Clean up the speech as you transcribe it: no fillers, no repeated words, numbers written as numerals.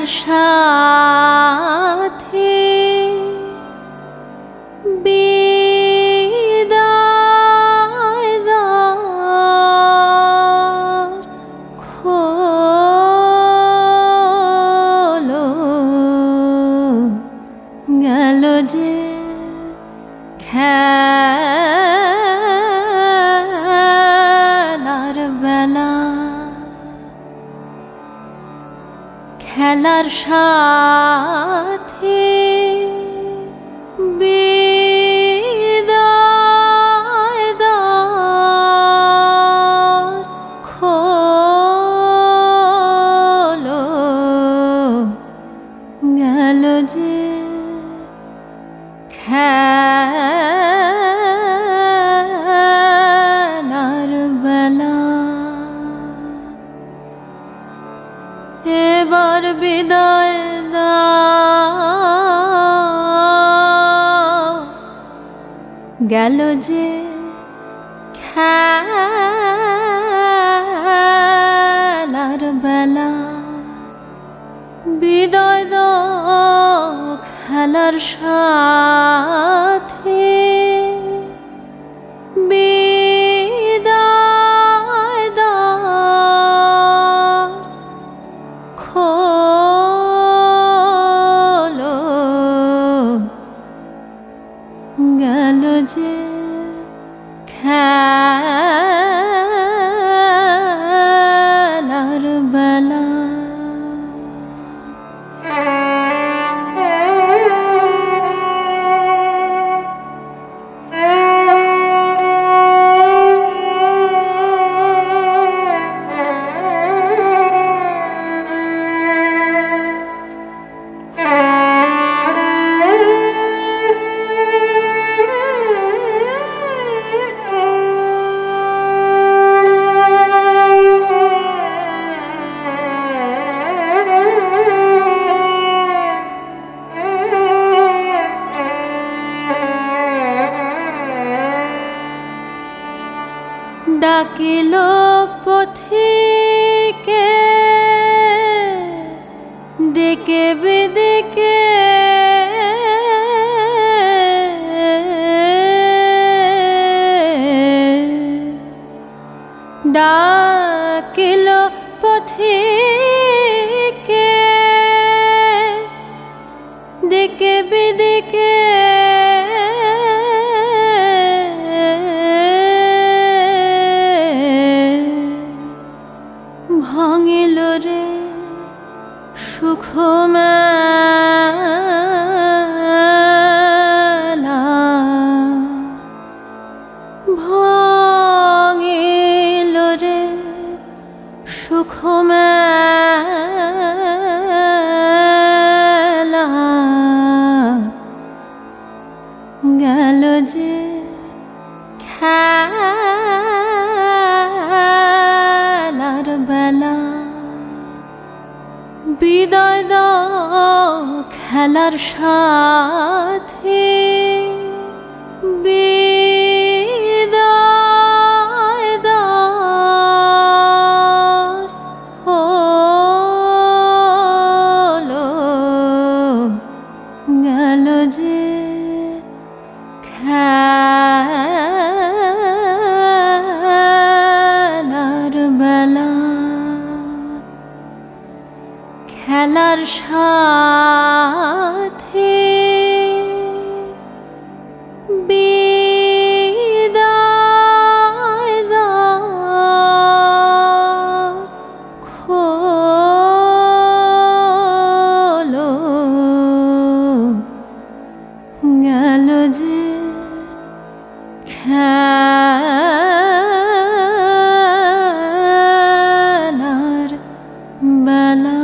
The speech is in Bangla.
সাথী বিদায় দ্বার খোলো, গেল যে খেলার বেলা। খেলার সাথী বিদায় দ্বার খোলো, গেল যে খেলার বেলা। এবার বিদায় দাও, গেল যে খেলার বেলা। বিদায় দাও খেলার সাথী বিদায় দাও খোলো, গেল যে খেলার বেলা। ডাকিল পথিকে ডেকে বেদিকে, ডাকিল পথিকে ডেকে বেদিকে, ভাঙিল রে সুখ মেলা, ভাঙিল রে সুখ মেলা, গেল যে খেলার বেলা। বিদায় দাও খেলার সাথী বিদায় দ্বার খোলো, গেল যে খেলার বেলা। খেলার সাথী বিদায় দ্বার খোলো, গেল যে খেলার বেলা।